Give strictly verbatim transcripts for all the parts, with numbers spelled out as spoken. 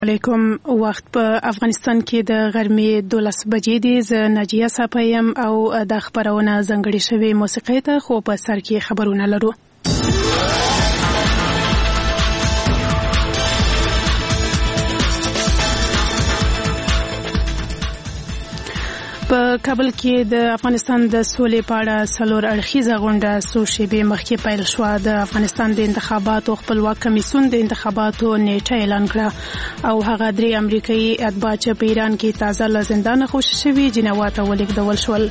علیکم. وخت په افغانستان کې د غرمې دولس بجې دي. زه ناجیه صافیم او د خبرونه ځانګړې شوې موسیقۍ ته خو په سر کې خبرونه لرو. په کابل کې د افغانستان د سولې په اړه څلور اړخیزه غونډه څو شېبې مخکې پیل شوه. د افغانستان د انتخاباتو خپلواک کمیسیون د انتخاباتو نیټه اعلان کړه او هغه درې امریکایي اتباع چې په ایران کې تازه له زندانه خوشي شوي جنوا ته ولېږدول شول.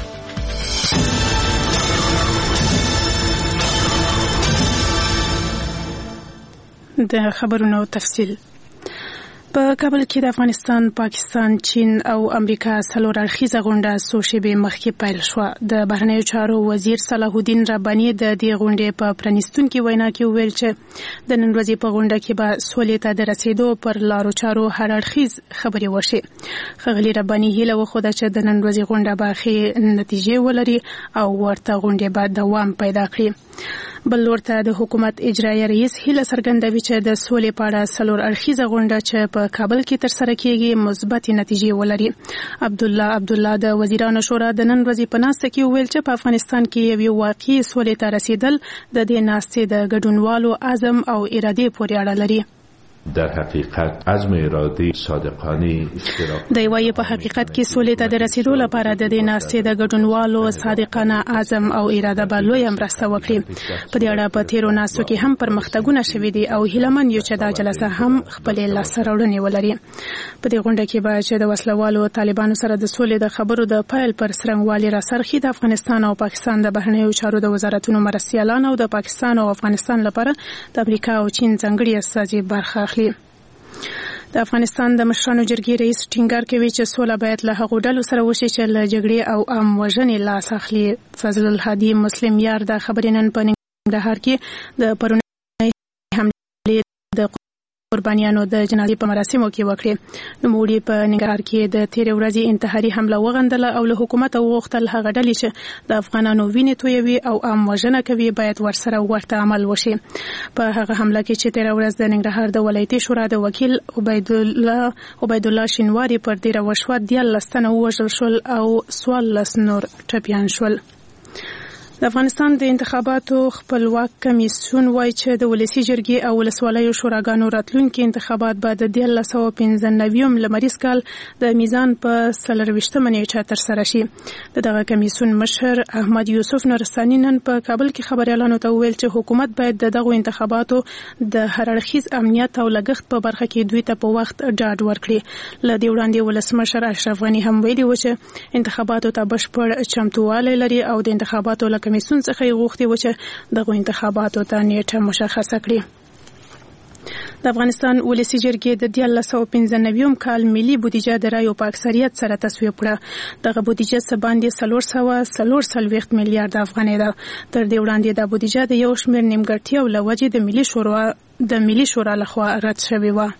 د خبرونو تفصیل. په کابل کې د افغانستان، پاکستان، چین او امریکا څلور اړخیزه غونډه څو شېبې مخکې پیل شوه. د بهرنیو چارو وزیر صلاح الدین رباني د دې غونډې په پرانیستونکې وینا کې وویل چې د نن ورځې په غونډه کې به سولې ته د رسیدو پر لارو چارو هر اړخیز خبرې وشي. ښاغلي رباني هیله وښوده چې د نن ورځې غونډه به ښې نتیجې ولري او ورته غونډې به دوام پیدا کړي. بل ورته د حکومت اجرایي رئیس هیله څرګندوي چې د سولې په اړه څلور اړخیزه غونډه چې په کابل کې ترسره کیږي مثبت نتیجې ولري. عبدالله عبدالله د وزیرانو شورا د نن ورځې په ناسته کې وویل چې په افغانستان کې یو واقعي سولې ته رسیدل د دې ناستې د ګډونوالو عزم او ارادې پورې اړه لري. در حقیقت عزم ارادي صادقانه اشتراک د وایي په حقیقت کې سولې ته د رسیدو لپاره د دې ناستې د ګډونوالو صادقانه عزم او اراده به لویه مرسته وکړي. په دې اړه په تیرو ناستو کې هم پرمختګونه شوي دي او هیلهمن یو چې دا جلسه هم خپلې لاسته راوړنې ولري. په دې غونډه کې به چې د وسلوالو طالبانو سره د سولې د خبرو د پیل پر څرنګوالي راڅرخي د افغانستان او پاکستان د بهرنیو چارو د وزارتونو مرستیالان او د پاکستان او افغانستان لپاره د امریکا او چین ځانګړي استازي برخه اخلي. د افغانستان د مشرانو جرګې رئیس ټینګار کوي چې سوله باید له هغو ډلو سره وشي چې له جګړې او عام وژنې لاس اخلي. فضل الهادي مسلم یار د خبرې نن په ننګرهار کې د پرونۍ حملې د قربانیانو د جنازې په مراسمو کې وکړې. نوموړي په ننګرهار کې د تیرې ورځې انتحاري حمله وغندله او له حکومته وغوښتل هغه ډلې چې د افغانانو وینې تویوي او عام وژنه کوي باید ورسره ورته عمل وشي. په هغه حمله کې چې تیره ورځ د ننګرهار د ولایتي شورا د وکیل عبید الله عبید الله شینواری پر دیره وشوه دیارلس تنه ووژل شول او څوارلس نور ټپیان شول. د افغانستان د انتخاباتو خپلواک کمیسیون وایي چې د ولسي جرګې او ولسوالیو شوراګانو راتلونکي انتخابات به د دیارلس سوه پنځه نوي لمریز کال د میزان په څلرویشتمه نیټه ترسره شي. د دغه کمیسیون مشر احمد یوسف نورستاني نن په کابل کې خبریالانو ته وویل چې حکومت باید د دغو انتخاباتو د هر اړخیز امنیت او لګښت په برخه کې دوی ته په وخت ډاډ ورکړي. له دې وړاندې ولسمشر اشرف غني هم ویلي و چې انتخاباتو ته بشپړ چمتووالی لري او د انتخاباتو له کمیسیون څخه یې غوښتي و چې دغو انتخاباتو ته نیټه مشخصه کړي. د افغانستان ولسي جرګې د دیارلس سوه پنځه نوي کال ملي بودیجه د رایو په اکثریت سره تصویب کړه. دغه بودیجه څه باندې څلور سوه څلور څلوېښت میلیارډ افغانۍ ده. تر دې وړاندې دا بودیجه د یو شمېر نیمګړتیاو له وجې د ملي شورا د ملي شورا لخوا رد شوې وه.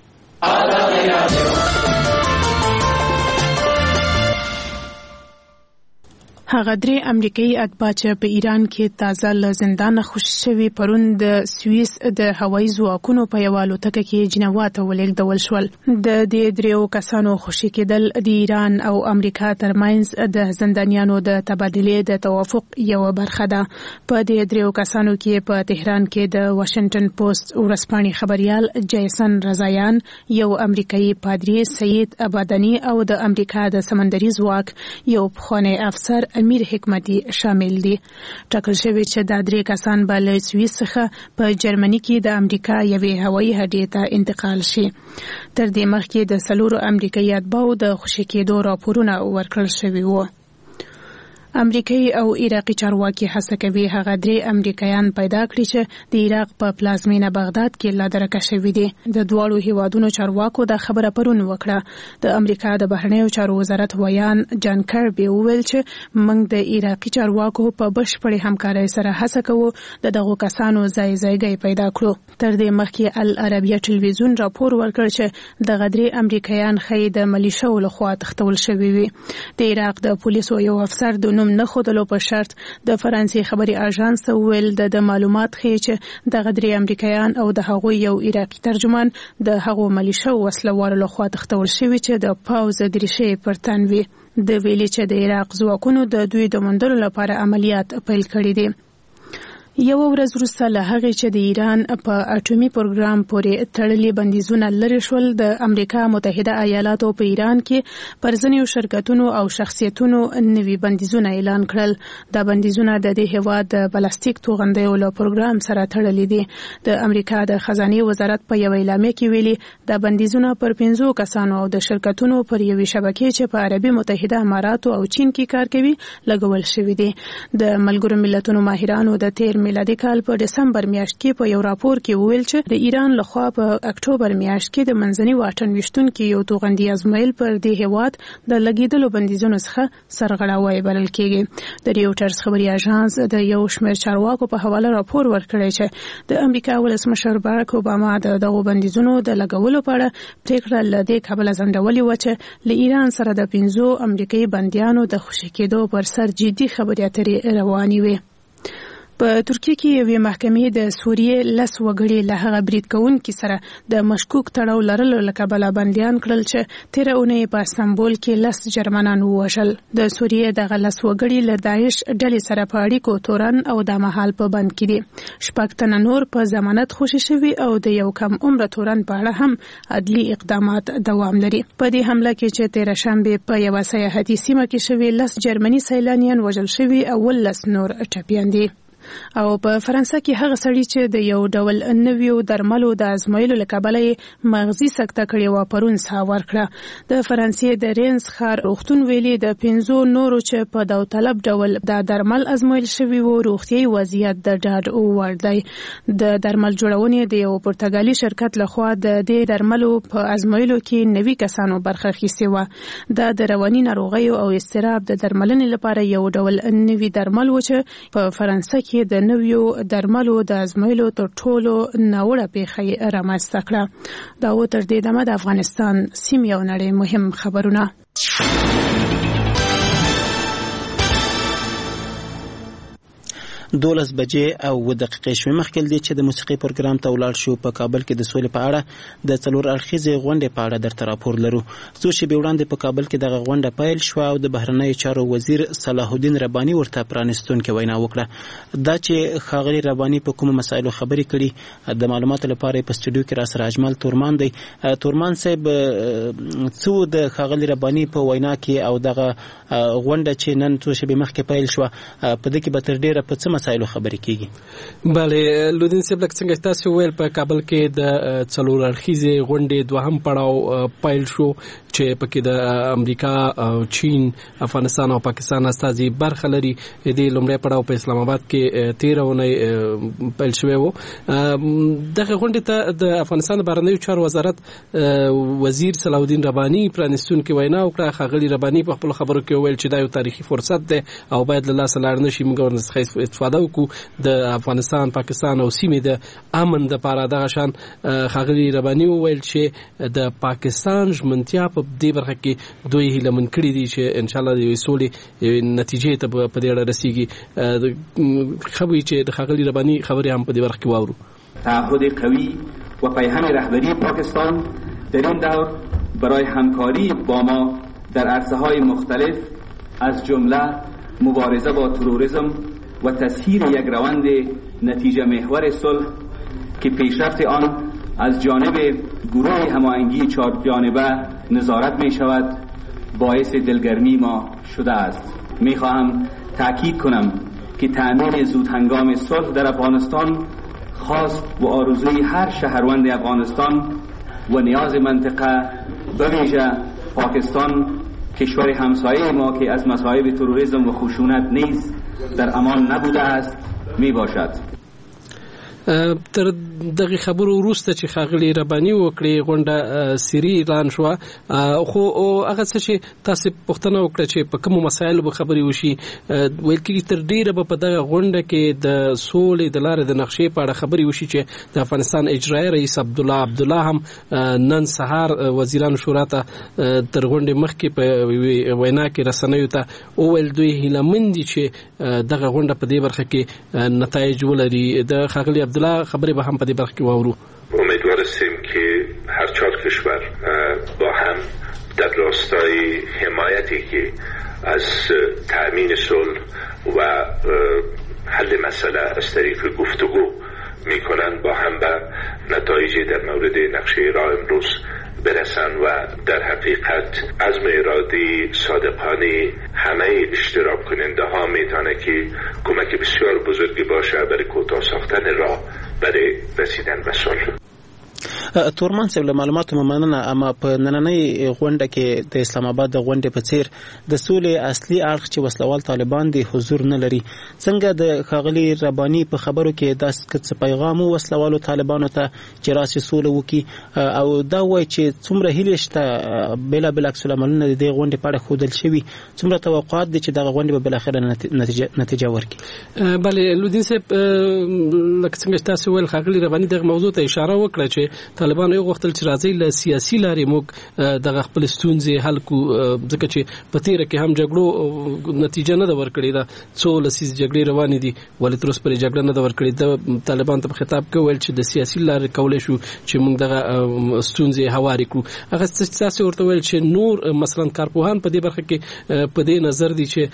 هغه درې امریکایي اتباع چې په ایران کې تازه له زندانه خوشي شوي پرون د سویس د هوایي ځواکونو په یوه الوتکه کې جنوا ته ولېږدول شول. د دې دریو کسانو خوشي کېدل د ایران او امریکا ترمنځ د زندانیانو د تبادلې د توافق یوه برخه ده. په دې دریو کسانو کې په تهران کې د واشنګټن پوسټ ورځپاڼې خبریال جیسن رضایان، یو امریکایي پادری سید ابادني او د امریکا د سمندري ځواک یو پخوانی افسر امیر حکمتي شامل دي. ټاکل شوی چې دا درې کسان به له سویس څخه په جرمني کې د امریکا یوې هوایي اډې ته انتقال شي. تر دې مخکې د څلورو امریکایي اتباعو د خوشي کېدو راپورونه ورکړل شوي وو. امریکایي او عراقي چارواکي هڅه کوي هغه درې امریکایان پیدا کړي چې د عراق په پلازمینه بغداد کې لا درکه شوي دي. د دواړو هیوادونو چارواکو دا خبره پرون وکړه. د امریکا د بهرنیو چارو وزارت ویان جان کربي وویل چې موږ د عراقي چارواکو په بشپړې همکارۍ سره هڅه کوو د دغو کسانو ځای ځایګۍ پیدا کړو. تر دې مخکې العربیه ټلویزیون راپور ورکړ چې دغه درې امریکایان ښایي د ملیشو لخوا تښتول شوي وي. د عراق د پولیسو یو افسر د نوم نه ښودلو په شرط د فرانسې خبري اژانس ویل د معلومات ښیي چې د غدري امریکایان او د هغوی یو عراقي ترجمان د هغو ملیشو وسلوالو لخوا تختول شوي چې د پاوز دریشې پر تن وي. د ویلي چې د عراق ځواکونو د دوی د موندلو لپاره عملیات پیل کړي دي. یو ورځ وروسته له هغې چې د ایران په اټومي پروګرام پورې تړلي بندیزونه لرې شول، د امریکا متحده ایالاتو په ایران کې پر ځینو شرکتونو او شخصیتونو نوي بندیزونه اعلان کړل. دا بندیزونه د دې هېواد د پلاستیک توغندیو له پروګرام سره تړلي دي. د امریکا د خزانې وزارت په یوه اعلامیه کې ویلي دا بندیزونه پر پنځو کسانو او د شرکتونو پر یوې شبکې چې په عربي متحده اماراتو او چین کې کار کوي لګول شوي دي. د ملګرو ملتونو ماهرانو د تیر میلادي کال په دسمبر میاشت کې په یو راپور کې وویل چې د ایران لخوا په اکتوبر میاشت کې د منځني واټن ویشتونکي یو توغندي ازمایل پر دې هېواد د لګیدلو بندیزونو څخه سرغړاوی بلل کېږي. د ریوټرز خبري اژانس د یو شمېر چارواکو په حواله راپور ورکړی چې د امریکا ولسمشر باراک اوباما د دغو بندیزونو د لګولو په اړه پریکړه له دې کبله ځنډولې وه چې له ایران سره د پنځو امریکایي بندیانو د خوشي کېدو پر سر جدي خبرې اترې روانې وې. په ترکیه کې یوې محکمې د سوریې لس وګړي له هغه برید کوونکي سره د مشکوک تړاو لرلو له کبله بندیان کړل چې تېره اونۍ په استانبول کې لس جرمنان ووژل. د سوریې دغه لس وګړي له داعش ډلې سره په اړیکو تورن او د مهال په بند کې دي. شپږ تنه نور په ضمانت خوشي شوي او د یو کم عمره تورن په اړه هم عدلي اقدامات دوام لري. په دې حمله کې چې تېره شنبې په یوه سیاحتي سیمه کې شوي لس جرمني سیلانیان وژل شوي او ولس نور ټپیان دي. او په فرانسه کې هغه سړی چې د یو ډول نویو درملو د ازمایلو له کبله یې مغزي سکته کړې وه پرون ساه ورکړه. د فرانسې د رینز ښار روغتون ویلي د پنځو نورو چې په داوطلب ډول دا درمل ازمایل شوي وو روغتیایي وضعیت د ډاډ وړ دی. د درمل جوړونې د یو پرتګالي شرکت لخوا د دې درملو په ازمایلو کې نوي کسانو برخه اخیستې وه. دا د رواني ناروغیو او اضطراب د درملنې لپاره یو ډول نوي درمل و چې په فرانسه کې د نویو درملو د ازمایلو تر ټولو ناوړه پیښه رامنځته کړه. دا و تر دې دمه د افغانستان سیمې او نړۍ مهم خبرونه. دولس بجې او اووه دقیقې شوې. مخکې دی چې د موسیقي پروګرام ته ولاړ شو، په کابل کې د سولې په اړه د څلور اړخیزې غونډې په اړه درته راپور لرو. څو شېبې وړاندې په کابل کې دغه غونډه پیل شوه او د بهرنیو چارو وزیر صلاح الدین رباني ورته پرانستونکې وینا وکړه. دا چې ښاغلي رباني په کومو مسایلو خبرې کړي د معلوماتو لپاره په سټوډیو کې راسره اجمل تورمان دی. تورمان صاحب، څو د ښاغلي رباني په وینا کې او دغه غونډه چې نن څو شېبې مخکې پیل شوه په دې کې به تر ډېره په څه مسایلو خبرې کیږي؟ بله لودین صاحب، لکه څنګه تاسو ویل په کابل کې د څلور اړخیزې غونډې دوهم پړاو پیل شو چې پکې د امریکا، چین، افغانستان او پاکستان استازي برخه لري. د لومړی پړاو په اسلام آباد کې تیره اونۍ پیل شوی و. دغه غونډې ته د افغانستان بهرنیو چارو وزارت وزیر صلاح الدین رباني پرانستونکې وینا وکړه. ښاغلي رباني په خپلو خبرو کې وویل چې دا یو تاریخي فرصت دی او باید له لاسه لاړ نه شي. موږ ورڅخه استفاده وکړو د افغانستان، پاکستان او سیمې د امن دپاره. دغه شان ښاغلي رباني وویل چې د پاکستان ژمنتیا په دې برخه کې دوی هیله من کړي دي چې انشاءالله د یوې سولې نتیجې ته په دې اړه رسیږي. خبرې چې د ښاغلي رباني خبرې هم په دې برخه کې واورو. تعهد قوی و پیهم رهبری پاکستان در این دور برای همکاری با ما در عرصه‌های مختلف از جمله مبارزه با تروریسم و تسهیل یک روند نتیجه محور صلح که پیشرفت آن از جانب گروه هماهنگی چهار جانبه نظارت می شود باعث دلگرمی ما شده است. می خواهم تأکید کنم که تأمین زود هنگام صلح در افغانستان خواست و آرزوی هر شهروند افغانستان و نیاز منطقه به ویژه پاکستان، کشور همسایه ما که از مصائب تروریسم و خشونت نیز در امان نبوده است می باشد. تر دغه خبرو وروسته چې خاغلی ربانی وکړي غونډه سری اعلان شو خو هغه څه چې تاسو پوښتنه وکړه چې په کوم مسایلو به خبري وشي ویل کېږي تر ډیره به په دغه غونډه کې د سولې د لارې د نقشې په اړه خبري وشي چې د افغانستان اجرایي رئیس عبد الله عبد الله هم نن سهار وزیرانو شورا ته تر غونډې مخکې په وینا کې رسنیو ته وویل دوی هیلهمند دي چې دغه غونډه په دې برخه کې نتایج ولري. د خاغلی عبد الله خبرې به هم په دې برخه کې واورو. امیدوار هستیم که هر چهار کشور با هم در راستای حمایتی که از تأمین صلح و حل مسئله از طریق گفتگو میکنن با هم به نتایجی در مورد نقشه راه امروز برسن و در حقیقت عزم ارادی صادقانه همه اشتراک کننده ها میتونه که کمک بسیار بزرگی باشه برای کوتاه ساختن راه برای رسیدن به صلح. تورمان صاحب له معلوماتو مننه، اما په نننۍ غونډه کې د اسلام آباد د غونډې په څیر د سولې اصلي اړخ چې وسلوال طالبان دي حضور نه لري. څنګه د خاغلی ربانی په خبرو کې داس څه پیغام وسلوالو طالبانو ته چې راسي سولې وکي او دا وایي چې څومره هیله شته بلا بلا عکس العملونه د دې غونډې په اړه خودل شوی، څومره توقعات دي چې دغه غونډه به بل اخر نتیجه نتیجه ورکړي؟ بله لودین صاحب لکه څنګه تاسو ول خاغلی ربانی دغه موضوع ته اشاره وکړه چې طالبان یو غوښتل چې راځي له سیاسي لارې موږ دغه خپل ستونزې حل کو، ځکه چې په تیره کې هم جګړو نتیجه نه ده ورکړې ده، څو لسیزې جګړې روانې دي ولې تر اوسه پورې جګړه نه ده ورکړې. د طالبان ته په خطاب کې ویل چې د سیاسي لارې کولی شو چې موږ دغه ستونزې هوارې کړو. هغه تاسو ورته ویل چې نور مثلا کارپوهان په دې برخه کې په دې نظر دي چې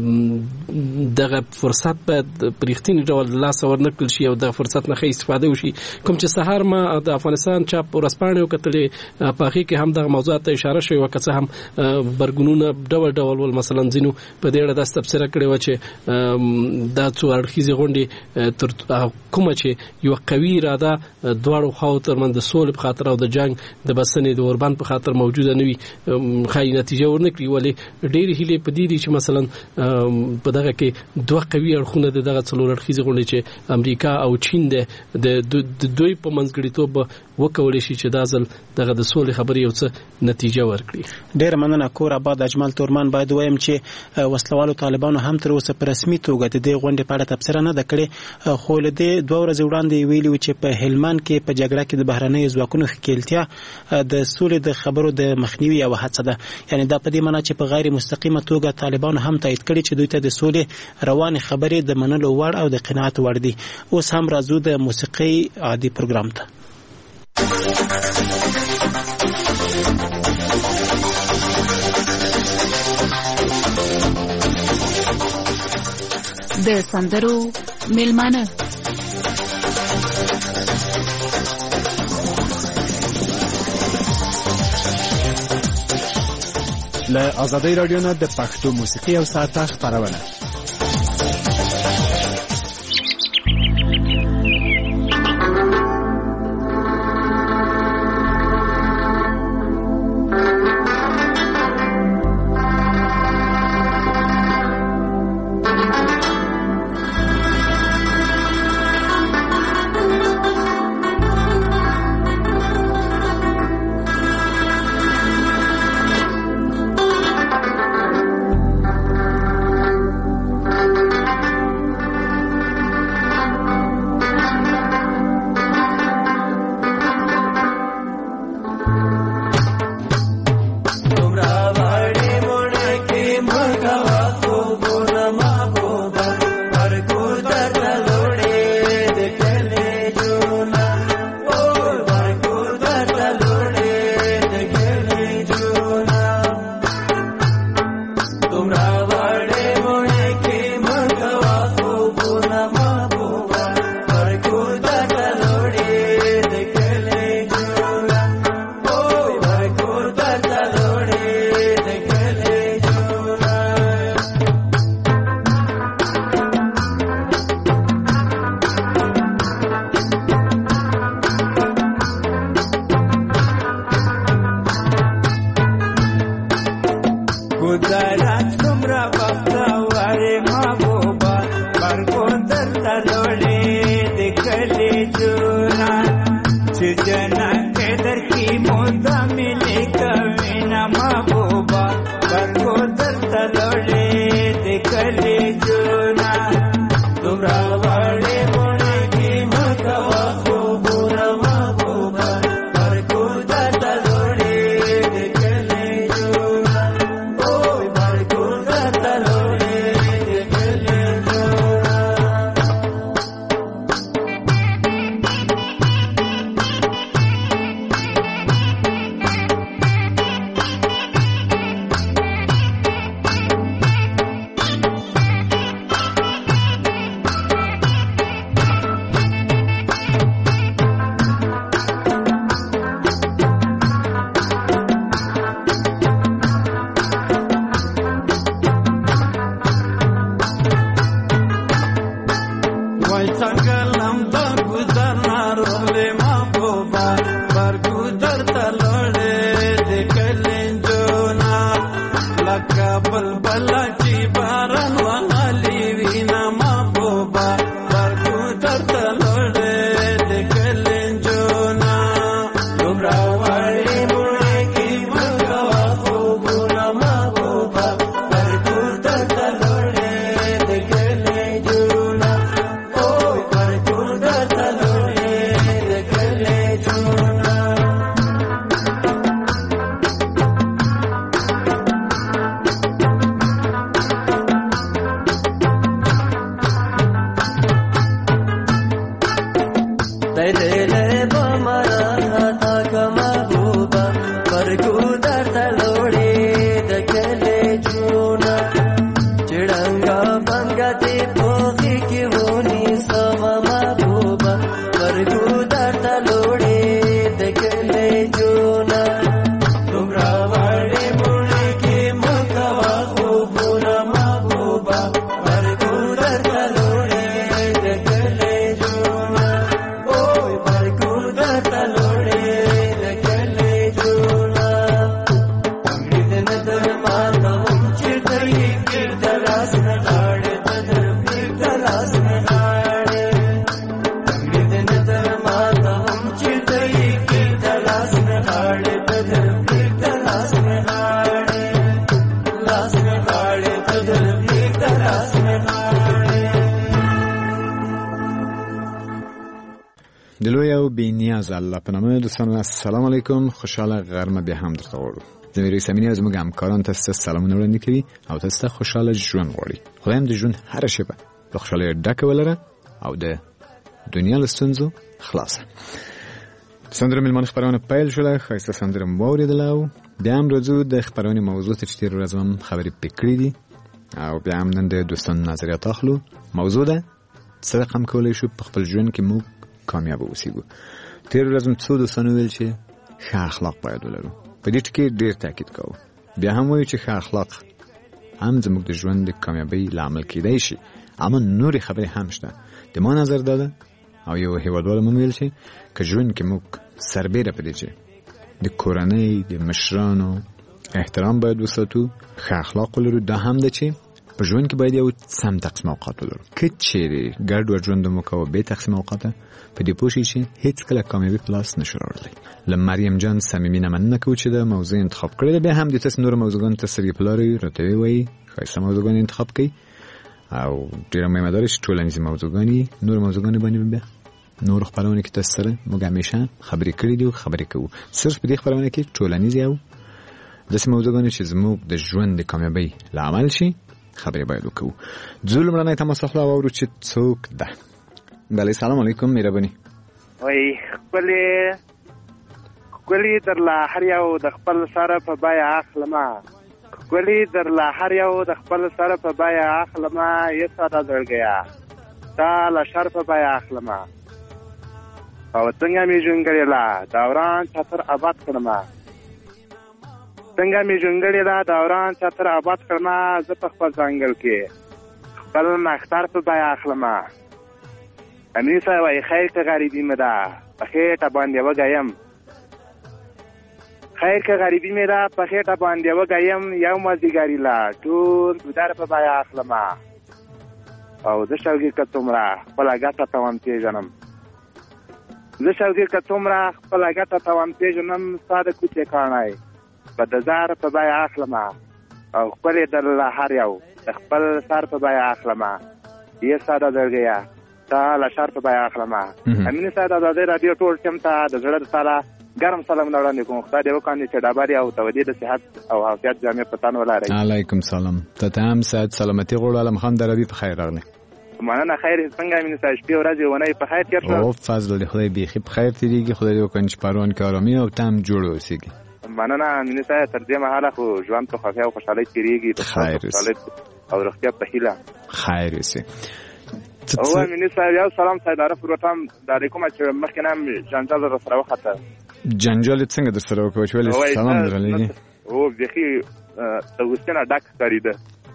دغه فرصت باید په رښتیني ډول لاس ورنکړل شي او دغه فرصت نه ښه استفاده وشي. کوم چې سهار ما د افغانستان چاپ ورسپانې وکتلې په هغې کې هم دغه موضوعات ته اشاره شوې وه، که څه هم برګونونه ډول ډول ول، مثلا ځینو په دې اړه داسې تبصره کړې وه چې دا څو اړخیزې غونډې تر کومه چې یوه قوي اراده دواړو خواو ترمنځ د سولې په خاطر او د جنګ د بسنې د اوربند په خاطر موجوده نه وي ښایي نتیجه ورنه کړي. ولې ډېرې هیلې په دې دي چې مثلا په دغه کې دوه قوي اړخونه د دغه څلور اړخیزې غونډې چې امریکا او چین د دوی په منځګړیتوب وکولای شي چې دا ځل دغه د سولې خبرې یو څه نتیجه ورکړي. ډېر مننه. کور آباد اجمل تورمان باید وایم چې وسلوالو طالبانو هم تر اوسه په رسمي توګه د دې غونډې په اړه تبصره نه ده کړې، خو له دې دوه ورځې وړاندې ویلي و چې په هلمند کې په جګړه کې د بهرنیو ځواکونو ښکېلتیا د سولې د خبرو د مخنیوي یوه هڅه ده. یعنی دا په دې معنا چې په غیر مستقیمه توګه طالبانو هم تایید کړي چې دوی ته د سولې روانې خبرې د منلو وړ او د قناعت وړ دي. اوس هم راځو د موسیقۍ عادي پروګرام ته. د سندرو میلمانه له آزادۍ رادیو نه د پښتو موسیقي او ساعته خپرونه. Thank you. دلوی او بینیاز الله په نامه دوستانو السلام علیکم، خوشاله غرمه به هم درته غواړو. زموږ رسمي از موږ همکاران تاسو سلامونه وړاندې کوي او تاسو خوشاله ژوند غواړي. خدایم د ژوند هر شی په خوشاله ډکه ولره او د دنیا له ستونزو خلاصه. سندره ملمان خبرونه پیل شوله، خاصه سندره موریدل او بیا هم راځو د خبرونه موضوع ته چې تیر ورځ هم خبرې پکړې دي او بیا هم نن د دوستانو نظریات اخلو. موضوع ده څه رقم کولای شو په خپل ژوند کې موږ کامیاب اوسېږو. تیر ورځ هم څو دوستانو ویل چې ښه اخلاق باید ولرو، په دې ټکي ډېر تاکید کوو. بیا هم وایو چې ښه اخلاق هم زموږ د ژوند د کامیابۍ لامل کېدای شي، اما نورې خبرې هم شته. د ما نظر دا ده او یو هیوادوال مو ویل چې که ژوند کې موږ سربیره په دې چې د کورنۍ د مشرانو احترام باید وساتو، ښه اخلاق ولرو، دا هم ده چې په ژوند کې باید یو سم تقسیم اوقات ولرو. که چیرې ګډوډ ژوند مو کوو بې تقسیم اوقاته، په دې پوه شئ چې هیڅ کله کامیابي په لاس نشو راوړلی. له مریم جان صمیمینه مننه کوو چې دا موضوع انتخاب کړې ده. بیا هم د تاسو نور موضوعګانو ته سرګې په لارې راته ووایي، ښایسته موضوعګان انتخاب کړئ او ډېره مهمه ده چې ټولنیزې موضوعګانې نور موضوعګانې باندې بیا نور خبرونه کې تاسو سره موږ همیشه خبرې کړې دي او خبرې کوو. صرف په دې خبرونه کې ټولنیزې او داسې موضوعګانې چې زموږ د ژوند د کامیابۍ لامل شي خبرې باید وکړو. ځو لومړنی تماس اخلو او اورو چې څوک ده. بله سلام علیکم، مهرباني. وای خپلې ښکلي درله هر یو د خپل سره په بیه اخلمه، ښکلي درله هر یو د خپل سره په بیه اخلمه، یې ساده زړګیه تا له شر په بیه اخلمه، او څنګه مې ژوند کړې له دوران چتر آباد کړمه، څنګه مې ژوند کړې له دوران چتر آباد کړمه، زه په خپل ځنګل کې خپل نختر په بیه اخلمه. امیر صاحب وایي خیر که غریبي مې ده په خېټه باندې وګایم، خیر که غریبي مې ده په خېټه باندې وګایم، یو مازدیګري له ټول ګودر په بیه اخلمه، او زه شوګي که څومره خپله ګټه توان پېژنم، زه شوقي که څومره خپله ګټه توان پېژنم ستا د کوڅې کاڼی به د زار په بیه اخلمه او ښکلې در له هر یو د خپل سر په بیه اخلمه یې ساده زړګیه ستا له شر په بیه اخلمه امینې صاحب د ازادۍ راډیو ټول ټیم ته د زړه د سره ګرم سلامونه وړاندې کوم خدای دې وکړي چې ډبرې او تودې د صحت او عافیت جامع په تن ولرئ. علیکم سلام. ته ته هم صحت سلامتي غواړو. علم خان دربي په خیر راغلی. مننه. خیر څنګه امینې صاحب شپې ورځې ونې په خیر تېر شوه؟ او فضل دې خدای بیخي په خیر تېرېږي. خدای دې وکړي چې پروان کې ارامي او ته هم جوړ اوسېږي. مننه امینې صاحب. تر دې مهاله خو ژوند په خوښۍ او خوشحالۍ تېرېږي. خیر او روغتیا په هیله خیر اوسې. او امینې صاحب یو سلام سیداره فروټم د کومه چې مخکې نه هم جنجال را سره وخته. جنجال څنګه در سره وکړو چې ولې سلام درلېږي؟ او بیخي د غوسې نه ډک ښکارېده.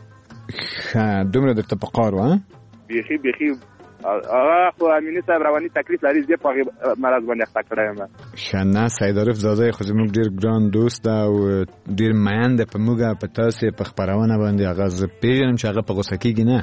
ښه دومره درته په قار وه؟ بیخي بیخي هغه خو امینې صاحب رواني تکلیف لري. زه په هغې مرض باندې اخته کړی یم. ښه نه سیدعارف زاده خو زموږ ډېر ګران دوست ده او ډېر مین ده په موږ په تاسې په خپرونه باندې. هغه زه پېژنم چې هغه په غوسه کېږي نه.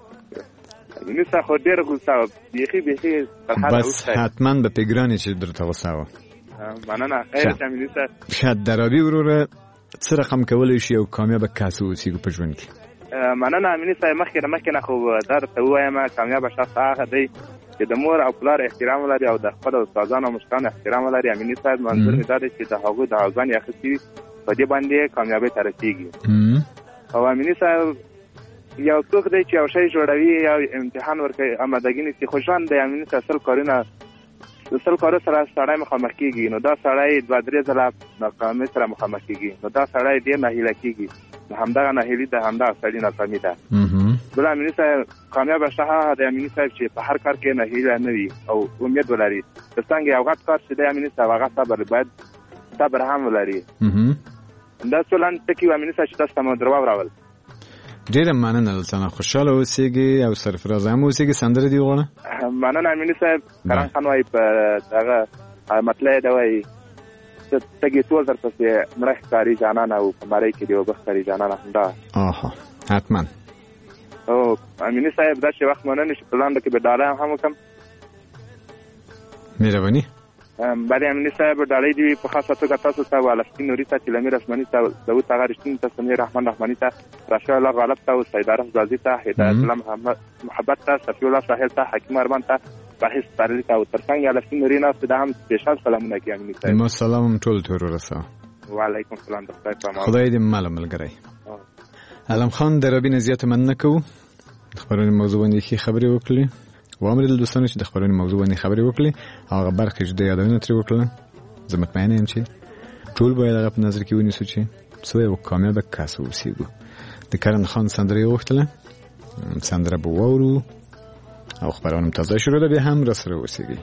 امینې صاحب خو ډېر غوسه بیخي بیخي بس حتما به پې ګرانې چې درته غوسه وه. مننه. خیر امینې صاحب. شاید درابي وروره څه رقم کولی شي او کامیابه کس واوسېږو په ژوند کې؟ مننه امینې صاحب. مخکې نه مخکې نه خو دا درته ووایم کامیابه شخص هغه دی چې د مور او پلار احترام ولري او د خپلو استادانو او مشرانو احترام ولري. امینې صاحب منظور مې دا دی چې د هغوی د هغوګانې اخیستي وي په دې باندې کامیابۍ ته رسېږي. او امینې صاحب یو څوک دی چې یو شی جوړوي یا امتحان ورکوي آمادګي نیسي خو ژوند دی امینې صاحب سل کارونه د سل کارو سره سړی مخامخ کېږي نو دا سړی دوه درې ځله ناکامۍ سره مخامخ کېږي نو دا سړی ډېر ناهیله کېږي. د همدغه ناهیلي د همدغه سړي ناکامي ده. بل امینې صاحب کامیابه شته هغه د امینې صاحب چې په هر کار کې ناهیله نه وي او امید ولري. د څنګه یو غټ کار چې دی امینې صاحب هغه صبر باید صبر هم ولري. دا څو لاندې ټکي و امینې صاحب چې تاسو ته مو در واورول. ډېره مننه دلته خوشحاله اوسېږي او سرفراز هم اوسېږي. سندره دې وغواړه. مننه امینې صاحب. کرن خان وایي په دغه مطلع ده وایي تګې ټول در پسې مړه ښکاري جانانه او په مرۍ کې دې اوبه ښکاري جانانه. همدا آها حتما. او امینې صاحب دا چې وخت مو نه نشي په لنډه کې به ډالۍ هم وکړم. مهرباني. بله امینې صاحب ډالۍ دې وي په خاصه توګه تاسو ته والفتین نوري ته تلمیر اسماني ته داود هغه رښتیني ته سمیع رحمان رحماني ته راشد الله غالب ته او سیدعارف زازي ته هدایت الله محبت ته صفي الله ساحل ته حکیم ارمان ته بحث پرلی ته او ترڅنګ والفتین نوري ناست ده هم سپیشال سلامونه کوي امینې صاحب. ما سلام ټول ته ورسوه. وعلیکم السلام. د خدای په امان. خدای دې ماله ملګری. علم خان دربي نه زیاته مننه کوو. د خبرونې موضوع باندې ښې خبرې وکړلې. وامر دوستانو چې د خبرونې موضوع باندې خبرې وکړي هغه برخې چې د یادونه ترې وکړله زه مطمئنه یم چې ټول باید هغه په نظر کې ونیسو چې څو یو کامیابه کس واوسېږو. د کرن خان سندره یې وغوښتله. سندره به واورو او خبرونه تازه شروع ده. بیا هم راسره اوسېږئ.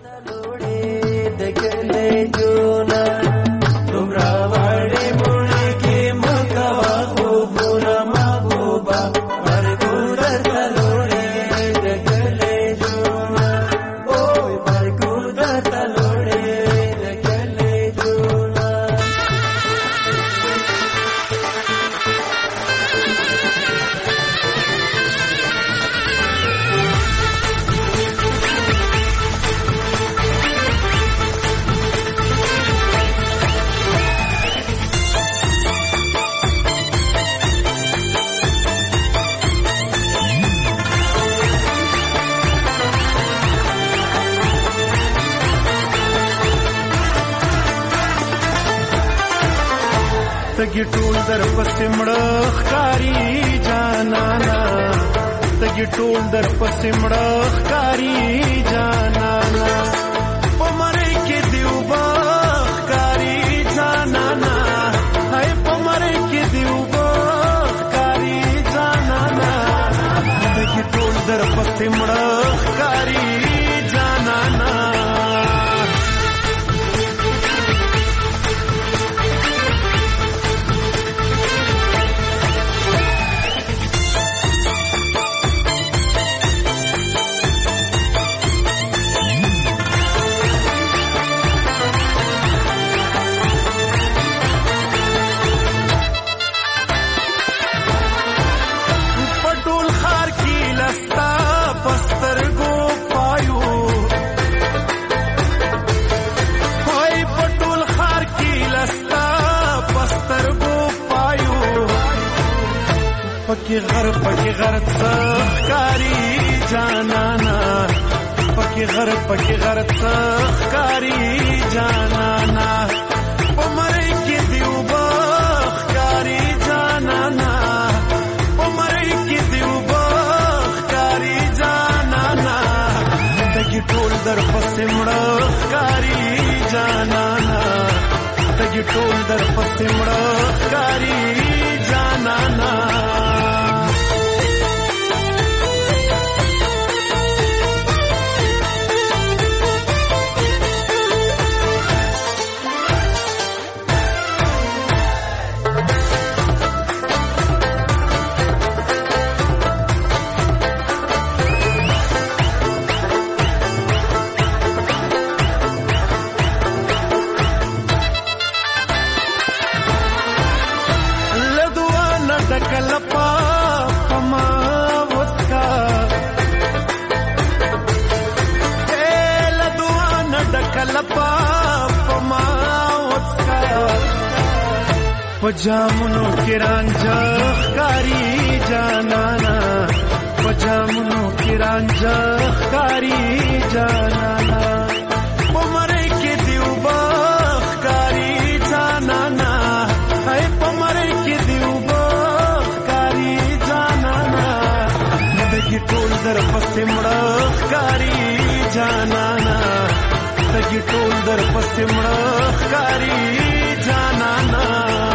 تګي ټول در پسې مړه ښکاري جانانا. تګي ټول در پسې مړه ښکاري جانانا. په مرۍ کې دې اوبه ښکاري جانانا. هی په مرۍ کې دې اوبه ښکاري جانانا. تګي ټول در پسې مړه ښکاري جانانا. پکې غر پکې غر څخکاری جانانا پکې غر پکې غر څخکاری جانانا عمرې کې دیو بخکاری جانانا عمرې کې دیو بخکاری جانانا دګي ټول در پسې مړخکاری جانانا دګي ټول در پسې مړخکاری جانانا पजामुनो के रांझा कारी जानाना पजामुनो के रांझा कारी जानाना पमरे के दिवबा कारी जानाना है पमरे के दिवबा कारी जानाना दगी टोल दर पस्ते मड़ा कारी जानाना दगी टोल दर पस्ते मड़ा कारी जानाना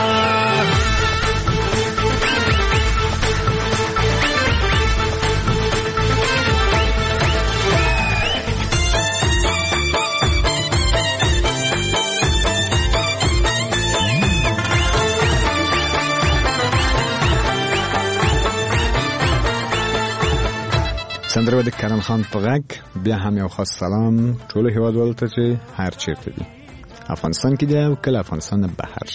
سندره د کرم خان په غږ بیا هم یو خاص سلام ټول هیوادوالو ته چې هر چیرته دي افغانستان کې دی او کله افغانستان نه بهر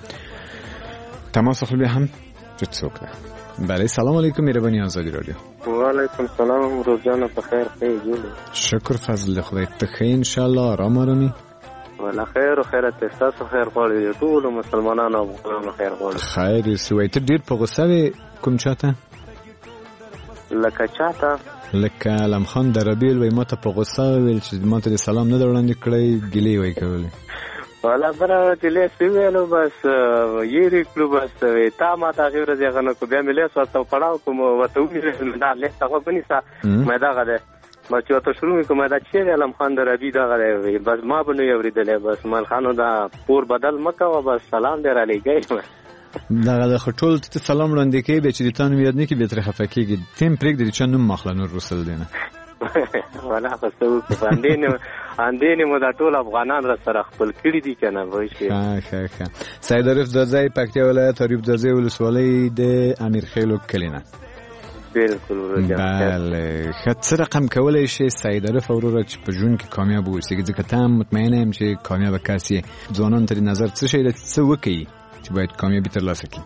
تماس خپل بیا هم چې څوک ده بله سلام علیکم مهرباني آزادی رادیو و علیکم سلام روزانه په خیر خیر جوړ شکر فضل خدای ته خیر ان شاء الله آرام آرامي ولا خیر او خیرت تاسو خیر غواړي ټول مسلمانانو او افغانانو خیر غواړي خیر سوي ته ډیر په غوسه کوم چاته لکه چاته لکه علم خان دربیل وای ماته په غوسه ویل چې ماته د سلام نه وړاندې کړی ګلې وای کولې ولا برا ګلې سویلو بس یېری کلو بس تا ما تا غیر ځای غنه کو بیا ملي سوته پړاو کوم وته ویل دا له تاسو په نيسا مې دا غده ما چې ته شروع کوم دا چې علم خان دربی دا غده بس ما بنو یوریدل بس مال خانو دا پور بدل مکه و بس سلام در علیګي دغه د خټول ته سلام وړاندې کوي به چې د تاسو یاد نه کې به تر خفکیږي تیم پرېګ د چا نوم مخله نور رسول دینه ولا خو باندې اندینه مو د ټول افغانان را سره خپل کړي دي کنه وای شي ها ها ها سید عارف درځي پکتیا ولایت عارف درځي ولسوالۍ د امیر خیلو کلینه بالکل ورته بله خاطر رقم کولای شي سید عارف اورور چې په جون کې کامیاب وسی ځکه ته مطمئنه يم چې کامیاب کاسي ځوانان تر نظر څه شي د څه وکي چې باید کامیابی ترلاسه کړي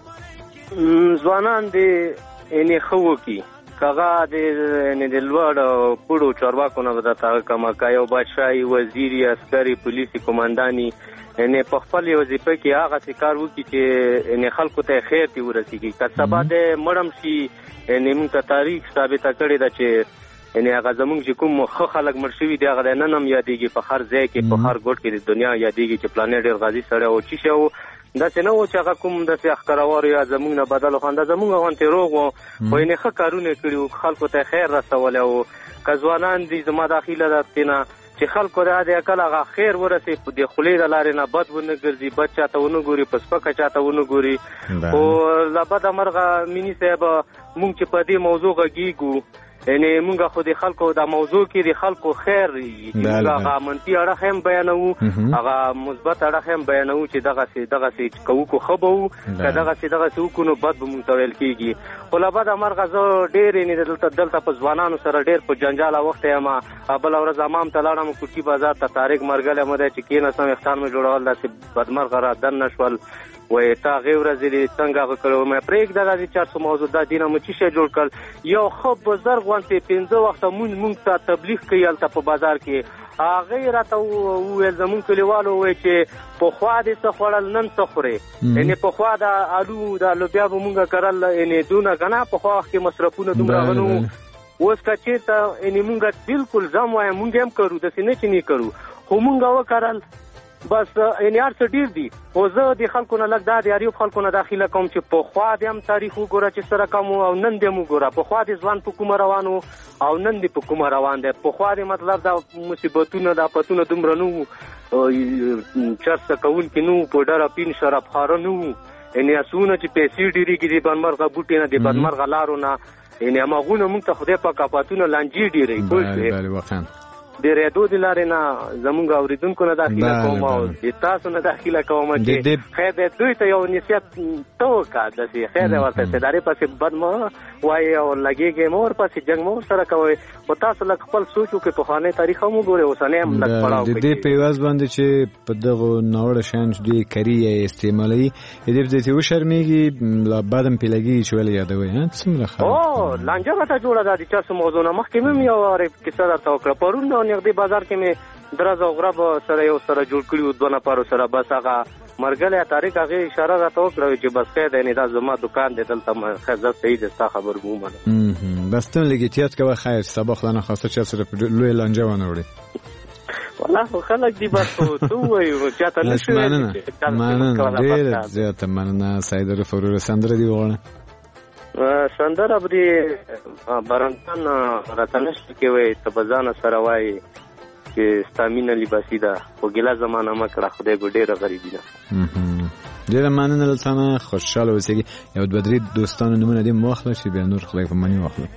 ځوانان دې اني خو کی کغه دې نه د لوړ پړو چارواکو نه ودا کما کایو بادشاہي وزیری عسکري پولیسي کمانډاني نه په خپل وظیفه کې هغه کار وکړي چې نه خلکو ته خیر دی ورسیږي که سبا دې مړم شي نه موږ ته تاریخ ثابت کړی دا چې یعنی هغه زمونږ چې کوم خو خلک مرشوي دی هغه نن هم یادېږي په هر ځای کې په هر ګوټ کې د دنیا یادېږي چې پلانټ ډېر غازي سره او چې شو دا څنګه و چې هغه کوم د اختراوار یا زمونږ نه بدل خوانده زمونږ غونته روغ وو خو یې ښه کارونه کړي خلکو ته خیر رسول او کځوانان دي زما داخله داتینه چې خلکو را دي کله هغه خیر ورسي په د خولې د لارې نه بد ونه ګرځي بد چاته ونه ګوري پس پکه چاته ونه ګوري او لبد مرغه مینی صاحب مونږ چې په دې موضوع غږیږو یعنی مونږ خو د خلکو د موضوع کې د خلکو خیر هغه منفي اړه هم بیانوو هغه مثبت اړه هم بیانوو چې دغه سي دغه سي کوو کو خبو کداغه سي دغه سي کو نو بد به متویل کیږي خو لا بعد مرغه زه ډېر نه دلته دلته په ځوانانو سره ډېر په جنجال وخت یم بل ورځ امام تلاړم کوټي بازار ته طارق مرګله مده چې کینه سم اختیار مې جوړول داسې بدمرغه را دن نشول وای تا غیر زلی څنګه وکړو مې پرېګ د دې چار سو موضوع د دینه مو چې جوړ کړ یو خو بزرګ وانته پنځه وخت مون مونږ ته تبلیغ کوي الته په بازار کې هغه راته وویل زمونږ کلیوالو وایي چې پخوا دې څه خوړل نن څه خورې یعنې پخوا د الو د لوبیا به مونږ کرل یعنې دونه که نه پخوا وخت کې مصرفونه دومره ښه نه وو اوس که چېرته یعنې مونږ بلکل زه هم وایم مونږ هم کرو داسې نه چې نه کرو خو مونږ وکرل بس یعنې هر څه ډېر دي خو زه د خلکو نه لږ دا د اریوب خلکو نه داخله کوم چې پخوا دې هم تاریخ وګوره چې څه رقم او نن دې هم وګوره پخوا دې ځوان په کومه روان و او نن دې په کومه روان دی پخوا دې مطلب دا مصیبتونه دا آفتونه دومره نه وو چرس کوونکي نه وو په ډېره پین شراب خاره نه وو یعنې اسونه چې پیسې ډېرېږي د بدمرغه بوټي نه د بدمرغه لارو نه یعنې هماغونه مونږ ته خدای پاک آفتونه لانجې ډېروي پوه شوې د ریډیو د لارې نه زمونږ اورېدونکو نه داخله کوم او د تاسو نه داخله کوم چې خیر دی دوی ته یو نصیحت ته وکړه داسې خیر دی ورته څه پسې بد مه وایي او لګېږئ مه ورپسې جنګ مه ورسره کوئ خو تاسو لږ خپل سوچ وکړئ پخوانی تاریخ هم وګورئ اوسنی هم لږ پړاو د دې په عوض باندې چې په دغو ناوړه شیانو چې دوی کري یا استعمالوي د دې په ځای چې وشرمېږي لا بعد هم پرې لګېږي چې ولې یادوئ څومره ښه او لانجه راته جوړه ده د چرسو موضوع نه مخکې مې هم یوه کیسه درته وکړه پرون نږدې بازار کې مې درز او غرب سره یو سره جوړ کړي وو دوه نفرو سره بس هغه مرګلی طارق هغې اشاره راته وکړه چې بس خیر دی یعنې دا زما دکان دی دلته خیر زه صحیح دی ستا خبر به ومنم بس ته لږ احتیاط کوه خیر سبا خدای نخواسته چا سره لویه لانجه ونه وړې والله خو خلک دي بس خو څه ووایو چاته نه شو مننه مننه ډېره زیاته مننه سید عارف وروره سندره دې وغواړه سندره به دې برنتان راته نشته کې وایي ته به ځانه سره وایي چې ستا مینه لباسي ده خو ګیله زمانه مه کړه خدای به ډېره غریبي ده ډېره مننه له تا نه خوشحاله اوسېږي یو دوه درې دوستانو نومونه دې م واخله چې بیا نور خدای په مني واخلو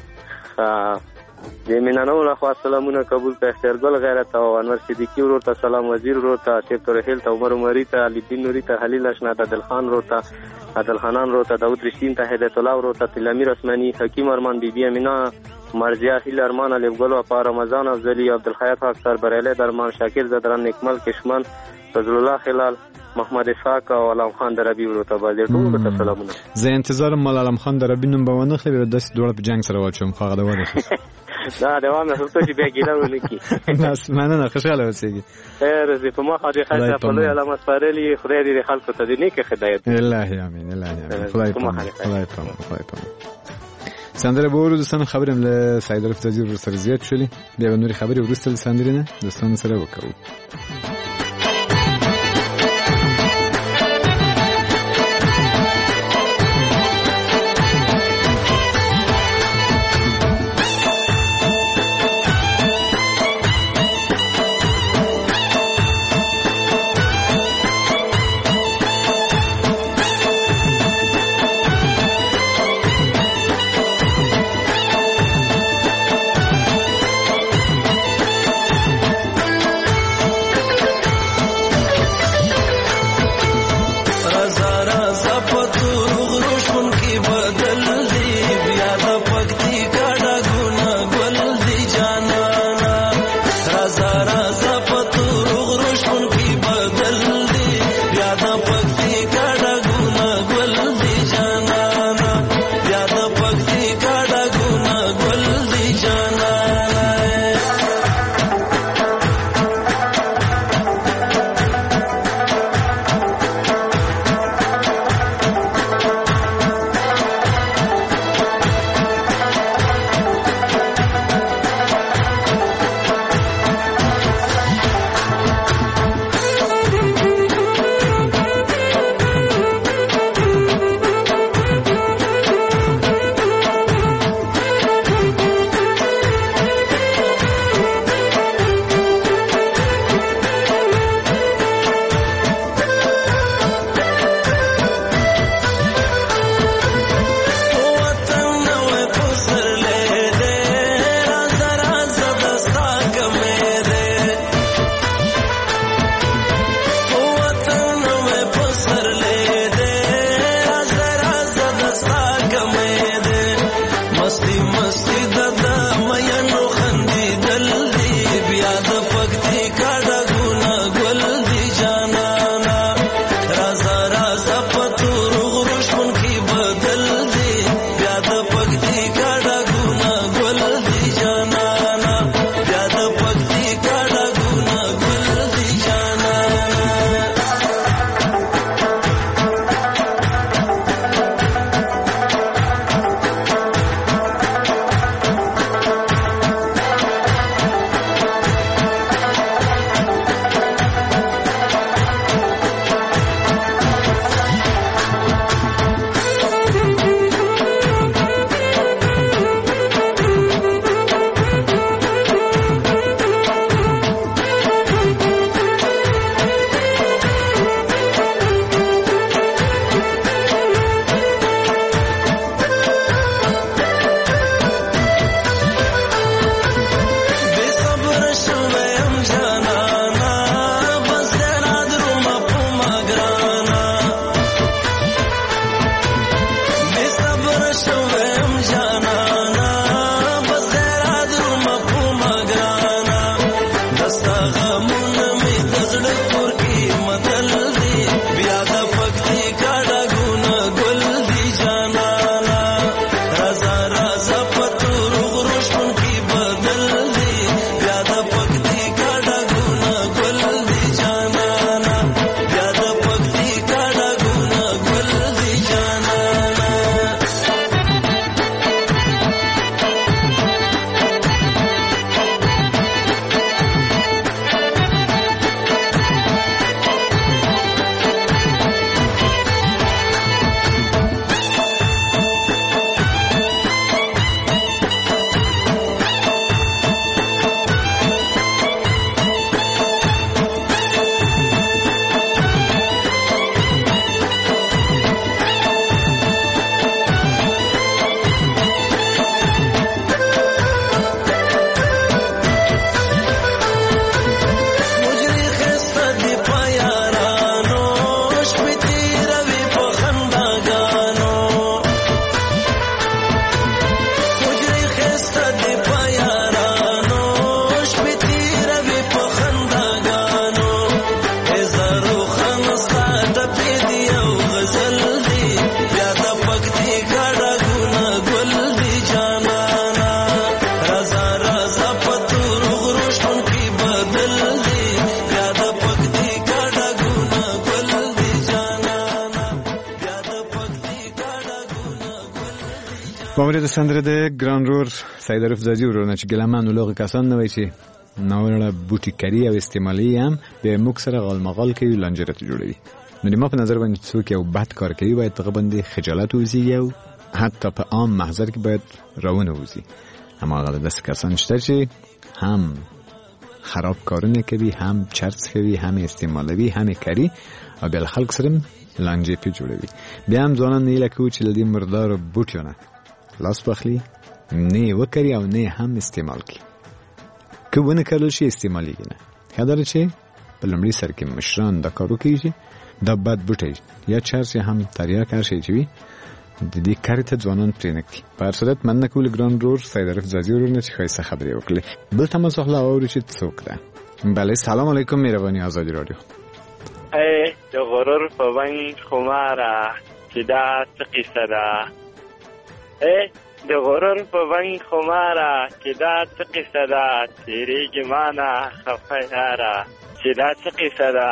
د مینانو لخوا سلامونه قبول کړه اختیارګل غیرت او انور صدیقي ورور ته سلام وزیر ورور ته سیف ترحیل ته عمر عمري ته علیالدین نوري ته خلیل اشنا ته عادل خان ورور ته عادل خانان ورور ته داود رشدین ته هدایت الله ورور ته تلامیر عثماني حکیم ارمان بیبي امینا مرزیه هیل ارمان الفګل او په رمضان افضلی عبدالحیات اختر بریلی درمان شاکر زدران نکمل کشمن فضل الله خلال محمد اسحاق او علم خان دربی ورته باندې ټول ته سلامونه زه انتظار مال علم خان دربی نوم به ونه خلې د داسې دوړ په جنگ سره واچوم خو هغه دوه دا دوام نه څه چې بیا ګیله ونه کی ناس مننه خوشاله اوسېږي خیر زه په مخه دې خاصه په لوی علامت سپارلي خدای دې خلکو ته دې نیک هدایت الله امين الله امين خدای په خدای په خدای په سندره به ورو دوستان خبرم له سید عارف تزیر سره زیات شولې بیا به نوري خبرې ورسته سندره نه دوستان سره وکړو با مورد سندره د ګران رور سید عارف زاجي ورونه چې ګلمان ولغه کسان نه وای چې ناوړه بوټي کری او استعمالي هم به موږ سره غالمغال کوي لنجرت جوړوي. نو د ما په نظر باندې څوک یو بد کار کوي باید هغه باندې خجالت وزي او حتی په عام محضر کې باید راونه وزي. اما هغه داسې کسان شته چې هم خراب کارونه کوي، هم چرس کوي، هم استعمالوي، هم کری او بل خلک سره لانجه پی جوړوي. بیا هم ځوانان نه لکه چې لدی مردار بوټیونه لاس بخلی نه وکړي او نه هم استعمال کړي. که ونه کړل شي استعمالي نه خدای چې په لمړي سر کې مشران د کارو کوي د بد بوټي یا چرس هم تریاک هر شي چې وي د دې کار ته ځوانان پرې نه کوي. په هر صورت من نه کول ګران رور سید عارف زاجي ورونه چې خیسه خبرې وکړي. بل تاسو خلا اوري چې څوک ده. بله سلام علیکم مهرباني آزادی رادیو. ای د غرور په وین خماره چې دا څه قصه ده. ای د غرور په وین خماره چې دا څه قصه ده. تیریږي مانه خفه یاره چې دا څه قصه ده.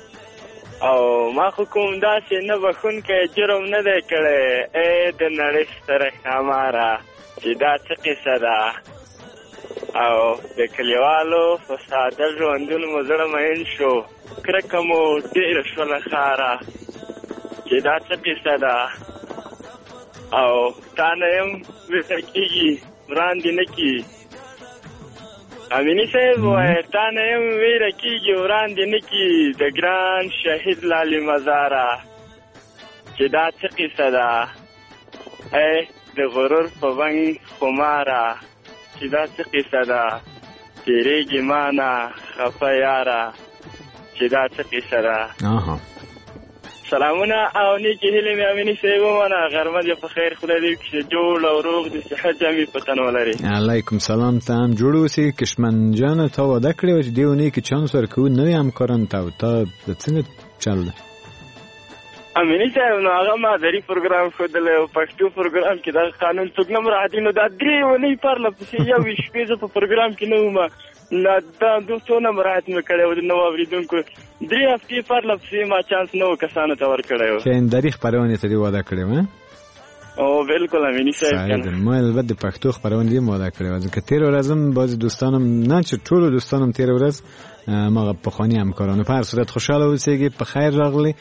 او ما خو کوم داسې نه بخونکی جرم نه دی کړی. ای د نړۍ ستره ښاماره چې دا څه قصه ده. او د کلیوالو په ساده ژوندون مو زړه مین شو. کرکه مو ډېره شوله ښاره چې دا څه قصه ده. او تا نه یم ویښه کېږي وړاندې نه کي. امینی صاحب وایي تا نه یم ویره کېږي وړاندې نه کي د ګران شهید لالي مزاره چې دا څه قصه ده. ای د غرور په ونګ خماره چې دا څه قصه ده. تیریږي مانه خفه یاره چې دا څه قصه ده. سلامونه او نیکی هیلې مې امینی صاحب ومنه. غرمه دې په خیر خدای دې وکړي چې جوړ او روغ دې صحت جامې په تن ولري. علیکم سلام ته هم جوړ اوسې. کشمن جانه تا واده کړی و چې دې اونۍ کې چانس ورکوو نوي همکارانو ته او تا د څنګه چل ده؟ امینی صاحب نو هغه مادري پروګرام ښودلی او پښتو پروګرام کې دغه قانون څوک نه مراعتوي. نو دا درې اونۍ پرله پسې یوې شپې زه په پروګرام کې نه وم. نه دا دوستونه مراعت مې کړی و د نوو اورېدونکو. درې هفتې پرله پسې ما چانس نوو کسانو ته ورکړی و. شاهنداري خپرونې ته دې واده کړی و؟ او بالکل امیني صاحب ما البته د پښتو خپرونې دې واده کړی و. ځکه تېره ورځ هم بعضې دوستانم نه چې ټولو دوستانم تېره ورځ مغه پخواني همکارانو په هر صورت خوشحاله اوسېږي. په خیر راغلي.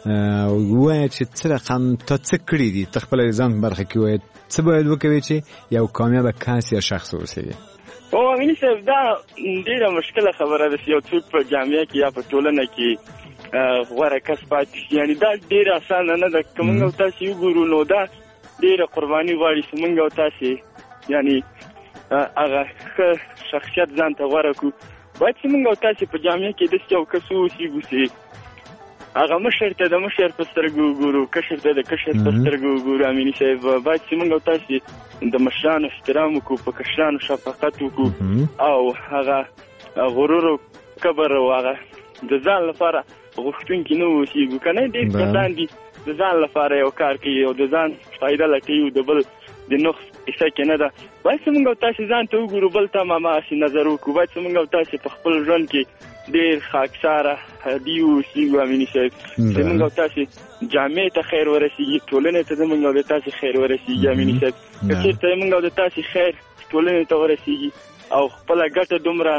ووایه چې څه رقم تا څه کړي دي ته خپله ځان په برخه کې ووایه څه باید وکوې چې یو کامیابه کس یا شخص اوسېږي. او امیني صاحب دا ډېره مشکله خبره ده چې یو څوک په جامعه کې یا په ټولنه کې غوره کس پاتې شي. یعنې دا ډېره اسانه نه ده. که موږ او تاسې وګورو نو دا ډېره قرباني غواړي چې موږ او تاسې یعنې هغه ښه شخصیت ځان ته غوره کړو. باید چې موږ او تاسې په جامعه کې داسې یو کس واوسېږو چې هغه مشر ته د مشر په سترګو وګورو، کشر ته د کشر په سترګو وګورو. امیني صاحب باید چې موږ او تاسې د مشرانو احترام وکړو، په کشرانو شفقت وکړو او هغه غرور او کبر او هغه د ځان لپاره غوښتونکي نه واوسېږو. که نه ډېر کسان دي د ځان لپاره یو کار کوي او د ځان فایده لټوي او د بل د نقص کیسه کې نه ده. باید چې موږ او تاسې ځان ته وګورو، بل ته هم هماغسې نظر وکړو. باید چې موږ او تاسې په خپل ژوند کې ډېر خاکساره هدي واوسېږو. امیني صاحب چې موږ او تاسې جامعې ته خیر ورسېږي، ټولنې ته د موږ او د تاسې خیر ورسېږي. امیني صاحب که چېرته موږ او د تاسې خیر ټولنې ته ورسېږي او خپله ګټه دومره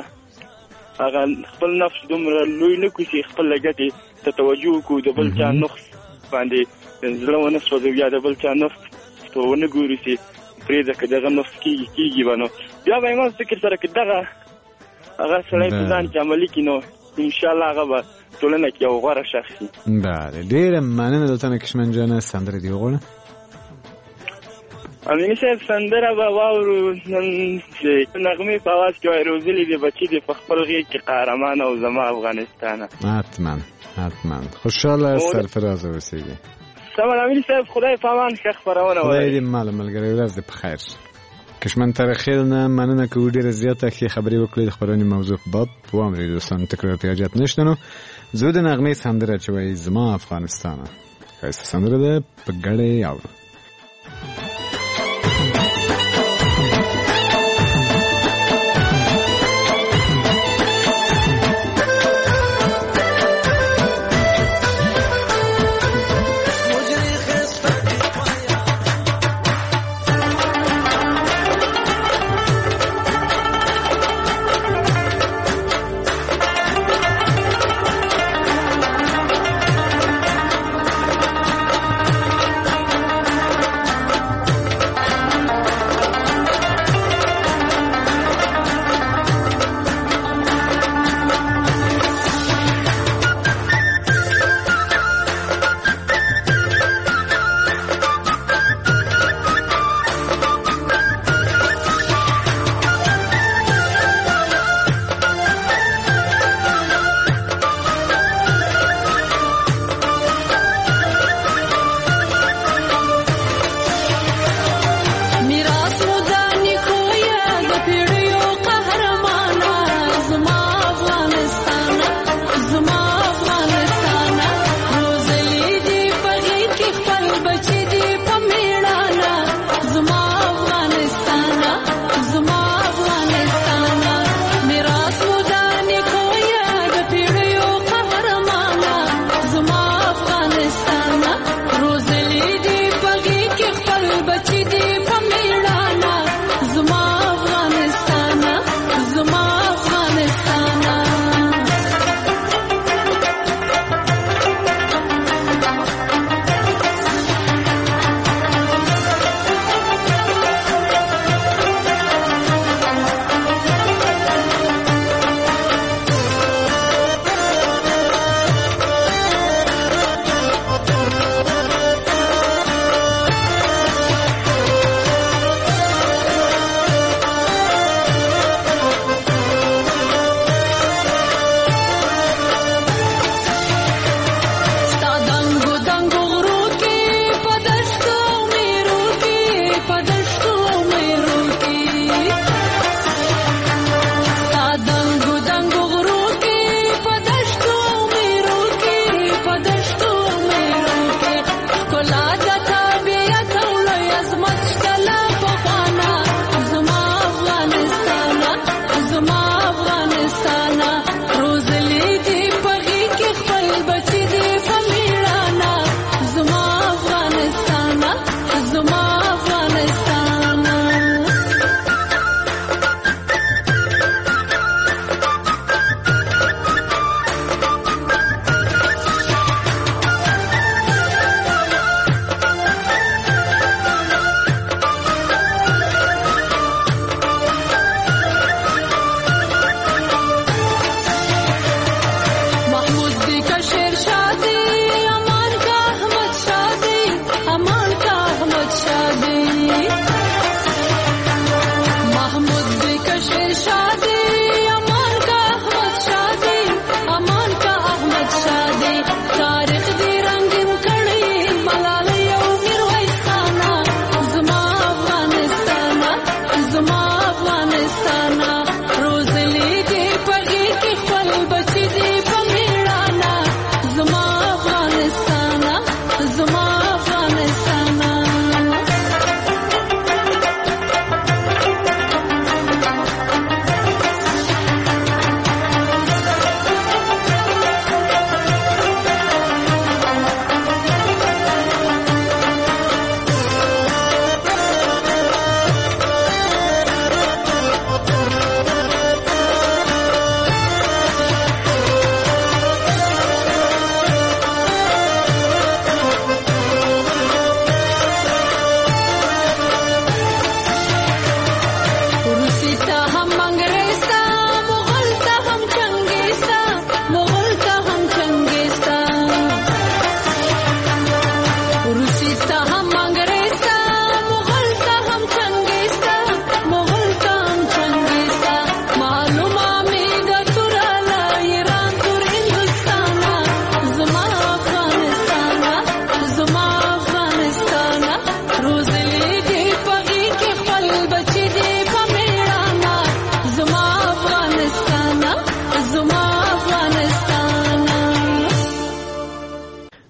هغه خپل نفس دومره لوی نه کړو چې خپله ګټې ته توجه وکړو، د بل چا نقص باندې زړه ونه سوځو یا د بل چا نقص ته ونه ګورو چې پرېږده که دغه نقص کېږي کېږي به نو بیا به یې ما فکر سره که دغه هغه سړی په ځان کې عملي کړي نو انشاءالله هغه به ټولنه کې یو غوره شخص وي. بله ډېره مننه دلته نه کشمن جانه. سندره دې وغواړه؟ امیني صاحب سندره به واورو نن چې نغمې په اواز کې وایي روزلي دې بچي دې په خپل غېږ کې قهرمان او زما افغانستانه. حتما حتما خوشحاله سرفراز اوسېږي. سمه امیني صاحب خدای په امان ښه خپرونه وایي. خدای دې ماله ملګری ورځ دې په خیر. کشمن ترخیل نه مننه که ډیره زیاته ښې خبرې وکړې. د خپرونې موضوع په باب واورئ دوستان. تکرار ته حاجت نشته. نو زه د نغمې سندره چې وایي زما افغانستانه ښایسته سندره ده په ګډه اورو.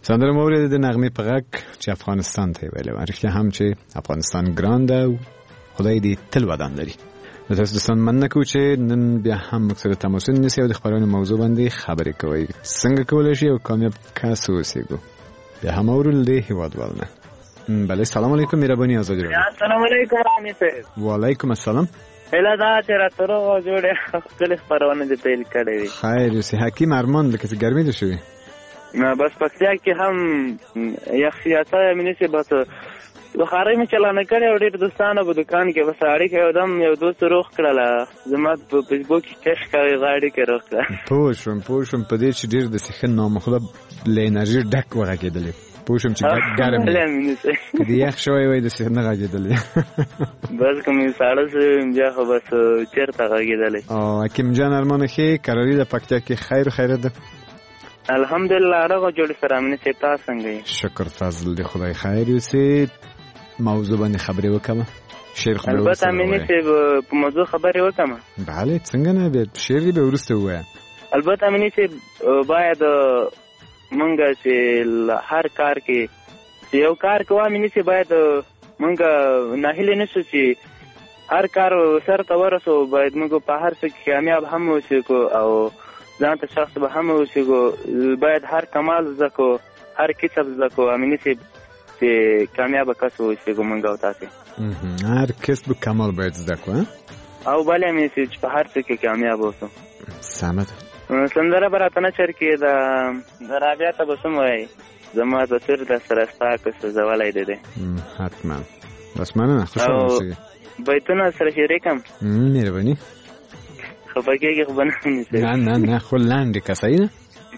سندره مورد د نغمه په غږ چې افغانستان ته ویل ورته هم چې افغانستان ګران ده او خدای دې تل ودان لري. نو تاسو د سن مننه کوم چې نن بیا هم مکسره تماس نیسئ او د خبرونو موضوع باندې خبرې کوئ. څنګه کولای شئ او کامیاب کس اوسئ؟ بیا هم اورل دی هیوادوالنه. بله سلام علیکم مهربانی آزادی رادیو. السلام علیکم رحمت الله. و علیکم السلام. اله دا چې راتلو جوړه خپل خبرونه دې پیل کړې وي. خیر اوسې حکیم ارمان لکه ګرمي دي شوی. نه بس پکتیا کې هم یخ سیاست منیسه بس بخاری می چلانه کړی او ډېر دوستانو په دکان کې بس اړیکه یو دم یو دوست روغ کړله زما په فیسبوک کې کش کوي غاړي کې روغ کړه. پوه شوم پوه شوم په دې چې ډېر د سخن نامخله له انرژي ډک وغږېدلې. پوه شوم چې ګرم دی یخ شوی وای د سخن نه غږېدلې. بس کومې ساړه سه بیا خو بس چیرته غږېدلې. او حکیم جان ارمان خې قراری د پکتیا کې خیر خیر ده. الحمدلله راغو جوړ سره مې چې تاسو څنګه. شکر فضل دی خدای خیر اوسې. موضوع باندې خبرې وکړه. شعر خو البته مې چې په موضوع خبرې وکړم. بله څنګه نه به شعر به ورسته وای. البته مې چې باید مونږ چې هر کار کې یو کار کوو مې چې باید مونږ نه هیله نشو چې هر کار سر ته ورسو باید مونږ په هر څه کې کامیاب هم اوسو او ځان ته شخص به هم اوسو باید هر کمال زکو هر کسب زکو امینه چې چې کامیاب کس اوسې ګمنګ او تاسو هر کسب کمال باید زکو او بلې مې چې په هر څه کې کامیاب اوسو. سمه سندره براتنه چر کې دا رابعه ته بسم وای زما د سر د سرستا کس زوالای دی. حتما بس مننه خوشاله اوسئ. بیتونه سره شریکم. مهرباني. خو پکې خو بنه نه نه نه خو لاندې کسایده.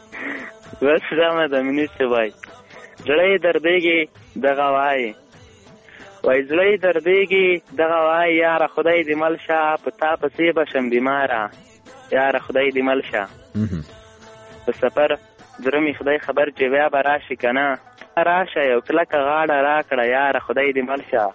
بس زما د منیسته وای زړی دردېږي دغه وای وای زړی دردېږي دغه وای یاره خدای دې مل شه په تا پسې به شم بیماره یاره خدای دې مل شه په سفر زړه مې خدای خبر چې بیا به راشي که نه راشه یو کلکه غاړه راکړه یاره خدای دې مل شه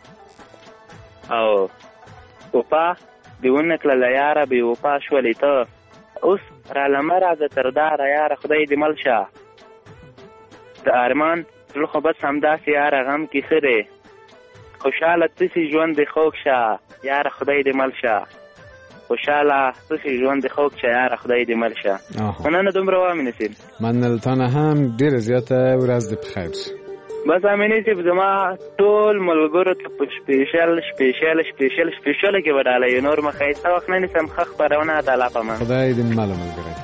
او وفا دې ونه کړله یاره بې وفا شولې ته اوس رالمه راځه تر داره یاره خدای دې مل شه د ارمان زړه خو بس همداسې یاره غم کې ښه دی خوشحاله تسې ژوند دې خوږ شه یاره خدای دې مل شه خوشحاله تسې ژوند دې خوږ شه یاره خدای دې مل شه. مننه دومره وامینه صاحب. مننه تا نه هم ډېره زیاته ورځ دې په خیر شي. بس امینه صاحب زما ټول ملګرو ته په سپیشل سپیشل سپیشل سپیشل کې وډالۍ نور مه ښایسته وخت نه نیسم ښه خپرونه د الله په امان. خدای دې مله ملګری.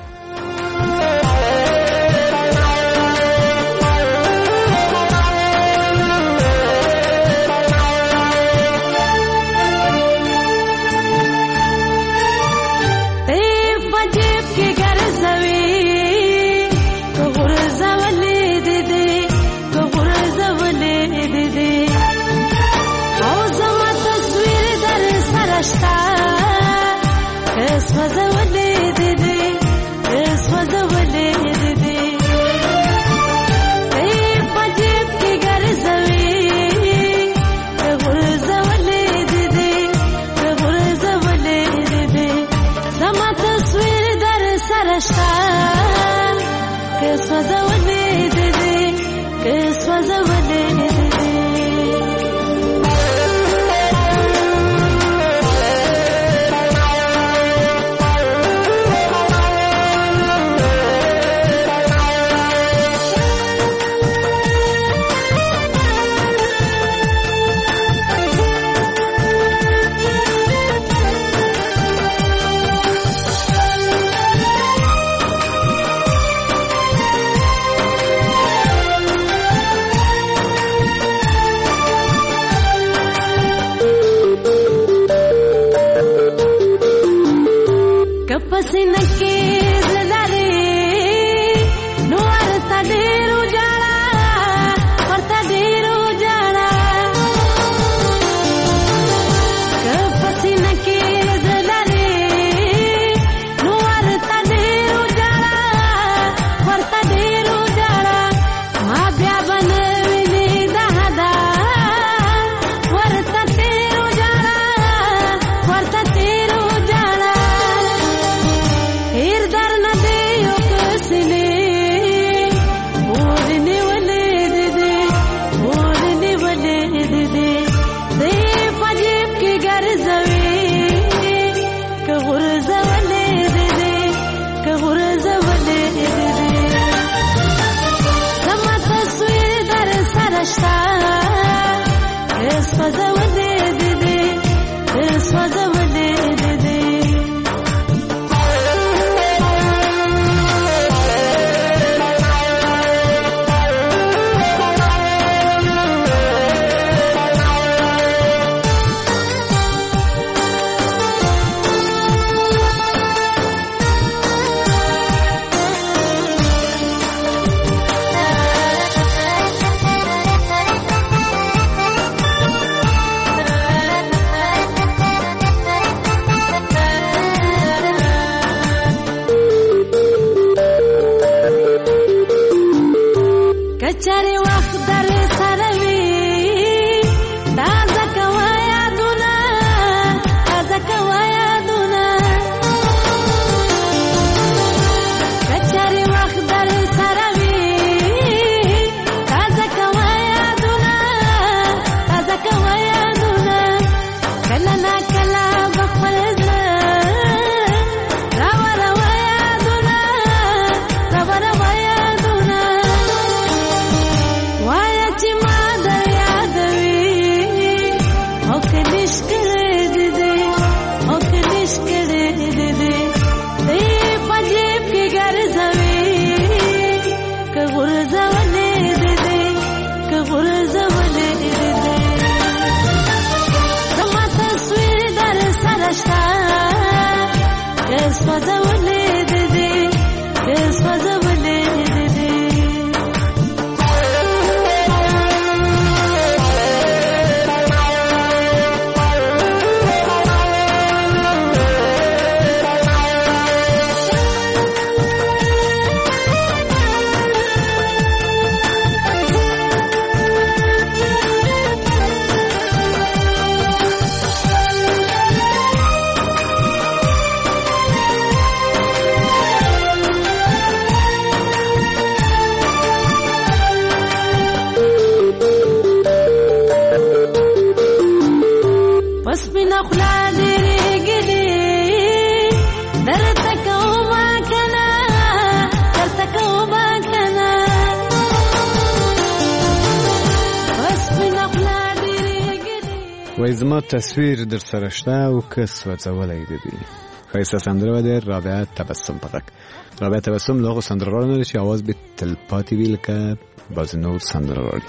وای زما تصویر در سره شته او کس وځولی دی ښایسته سندره ده رابعه تبسم په غږ. رابعه تبسم له هغو سندرغاړو نه ده چې اواز به تلپاتې وي لکه بعضې نور سندرغاړي،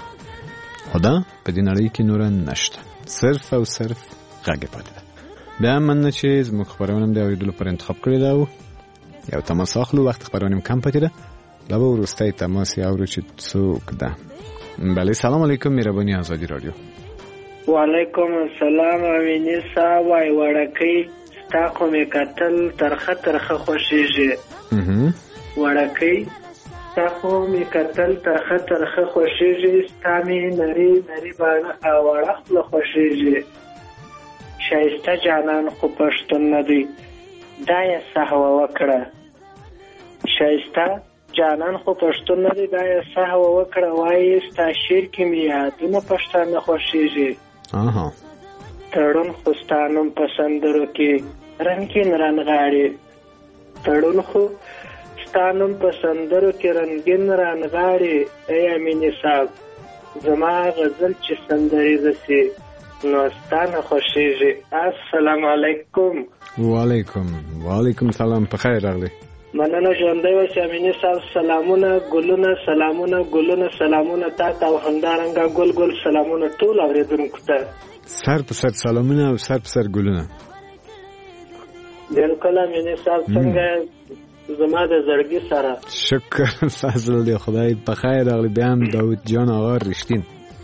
خو دا په دې نړۍ کې نوره نشته، صرف او صرف غږ یې پاتې ده. بیا هم مننه چې زموږ خپرونه هم د اورېدلو پر انتخاب کړې ده او یو تماس اخلو. وخت خپرونه هم کم پاتې ده، دا به وروستی تماس یې اورو چې څوک ده. بله سلام علیکم، مهرباني آزادي رادیو. وعلیکم السلام امینی صاحب، وای وړکۍ ستا خو مې کتل ترخه ترخه خوښېږي. وړکۍ ستا خو مې کتل ترخه ترخه خوښېږي، ستا مې نري نري باڼه او وړه خوله خوښېږي. ښایسته جانان خو پښتون نه دی، دا یې سهوه وکړه. ښایسته جانان خو پښتون نه دی، دا یې سهوه وکړه. وایي ستا شعر کې مې یادونه پښتانه خوښېږي. تړون خو ستا نوم په سندرو کې رنګین رانغاړي. تړون خو ستا نوم په سندرو کې رنګین رانغاړي. ای امینې صاحب زما غزل چې سندریزه سي نو ستا نه خوښېږي. السلام علیکم. وعلیکم وعلیکم سلام، په خیر راغلی. مننه، ژوندی اوسې امینې صاحب. سلامونه ګلونه، سلامونه ګلونه، سلامونه تا ته او همدارنګه ګل ګل سلامونه ټول اورېدونکو ته. سر په سر سلامونه او سر په سر ګلونه. بلکل امینې صاحب، څنګه زما د زړګي سره؟ شکر فضل دی خدای، په خیر راغلی. بیا هم داود جان آغا رښتین.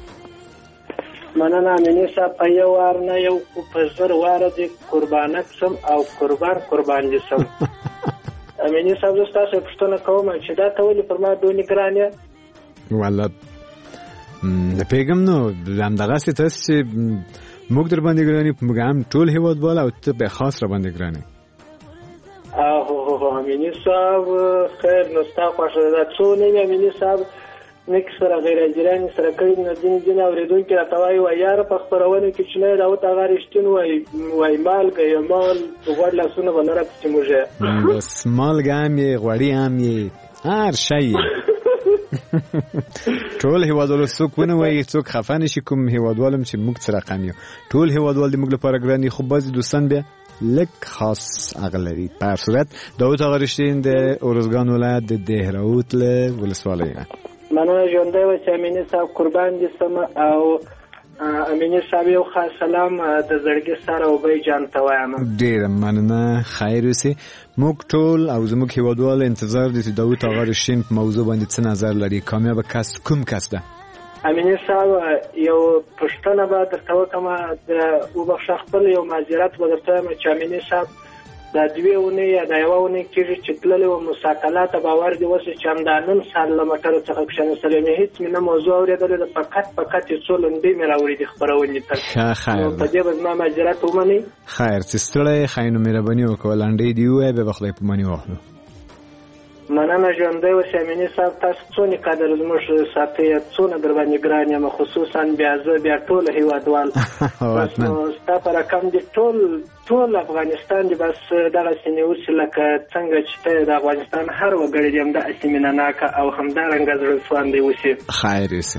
مننه امینې صاحب، په یو وار نه یو په زر واره دې قربانک سم او قربان قربان دې سم. امینې صاحب زه ستاسو پوښتنه کوم چې دا ته ولې پر ما دونې ګران یې؟ والله نه پوهېږم، نو همدغسې تاسې چې موږ در باندې ګران یو، موږ هم ټول هېوادوال او ته به خاص را باندې ګران یې. اوهو امینې صاحب خیر، نو ستا خوښه ده. څو نوي امینې صاحب نیکې سره غیر حاجرانې سره کړي نو ځینې ځینې اورېدونکي راته وایي وایي یاره په خپرونه کې چې نه یې داود هغه رښتین وایي وایي مالګه یې مال غوړ لاسونه به نه راپسې موږ یې بس مالګه هم یې غوړي هم یې هر شی یې ټول هیوادوال څوک ونه وایي څوک خفه نشي کوم هیوادوالم چې موږ څه رقم یو ټول هیوادوال د موږ لپاره ګران دي خو بعضې دوستان بیا لږ خاص هغه لري په هر صورت داود آقا رشتین د ارزګان ولایت د دهراوت له ولسوالۍ نه مننه ژوندی اوسې امیني صاحب قربان دي سمه او امینی صاحب یو خاص سلام د زړګي سره او بای جان ته وایم ډیر مننه خیر اوسې موږ ټول او زموږ هیوادوال انتظار دي چې داود آقا رشتین په موضوع باندې څه نظر لري کامیاب کس کوم کس ده امینی صاحب یو پښتنه به درته وکم د وبخښه خپل یو معذرت به درته وایم چې امینی صاحب دا دوی اونۍ یا دا یوه اونۍ کېږي چې تللې وم مساکلات باور دې وسو چې همدا نن سهار له موټر څخه کښېنستلې مې هېڅ مې نه موضوع اورېدلې ده فقط فقط یې څو لنډۍ مې راوړي دي خپرونې ته نو په دې به زما معذرت ومنئ خیر چې ستړی ښایي نو مهرباني وکړه لنډۍ دې ووایه بیا به خدای په مني واخلو مننه ژوندی اوسې امیني صاحب تاسو څونه قدر زموږ ساتئ څونه در باندې ګران یم خصوصا بیا زه بیا ټول هیوادوال بس نو ستا په رقم دي ټول ټول افغانستان دي بس دغسې نیوسې لکه څنګه چې ته د افغانستان هر وګړی دي همداسې مینه ناکه او همدارنګه زړه سواندی اوسې خیر اوسې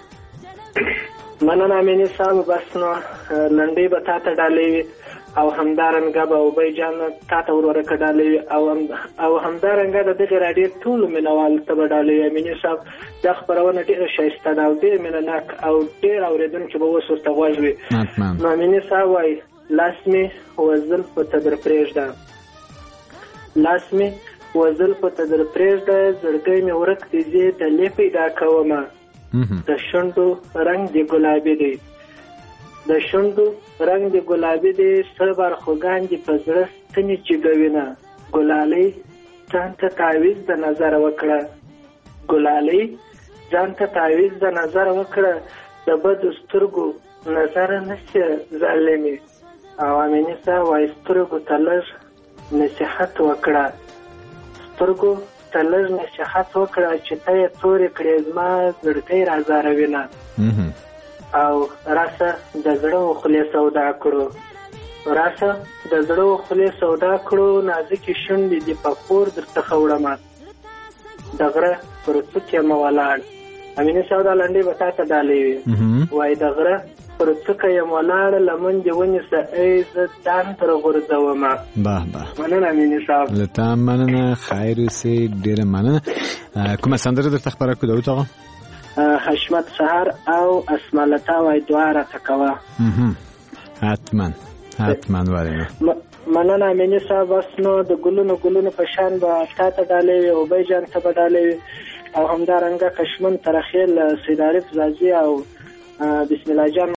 مننه امیني صاحب بس نو لنډۍ به تا ته ډالۍ وي او همدارنګه به اوبی جان تا ته ور ورکه ډالۍ وي او او همدارنګه د دغې راډیو ټولو مینوالو ته به ډالۍ وي امیني صاحب دا خپرونه ډېره ښایسته ده او ډېر مینه ناک او ډېر اورېدونکي به اوس ورته غوږ وي نو امیني صاحب وایي لاس مې وزل په تدر پرېږده لاس مې وزل په تدر پرېږده زړګی مې ورک دی زه دلې پیدا کومه د شونډو رنګ د ګلابي دی د شونډو رنګ د ګلابي دی سربر خوګان دي په زړه ستنې چې ګوینه ګلالۍ ځان ته تعویض د نظر وکړه ګلالۍ ځان ته تعویض د نظر وکړه د بدو سترګو نظر نشي ظالمې او امیني صاحب وایي سترګو ته لږ نصیحت وکړه سترګو ته لږ نصیحت وکړه چې ته یې تورې کړې زما زړګی رازاروینه او راسه د زړه و خولې سودا کړو راسه د زړه و خولې سودا کړو نازکې شونډې دې په کور درڅخه وړمه د غره پر څوکې یم ولاړ امیني صاحب دا لنډۍ به تا ته ډالۍ وي وایي د غره پر څوکه یم ولاړ لمن دې ونیسه ای زه ځان تر غورځومه به به مننه امیني صاحب له تا مننه خیر اوسې ډېره مننه کومه سندره درته خپره کړو داود آقا حشمت سهار او اسمالتا وای دعا را تکوه حتما حتما وارینه مننه امیني صاحب بس نو د ګلونو ګلونو په شان به تا ته ډالۍ وي اوبی جان ته به ډالۍ وي او همدارنګه کشمن ترخیل سید عارف زازي او بسم الله جان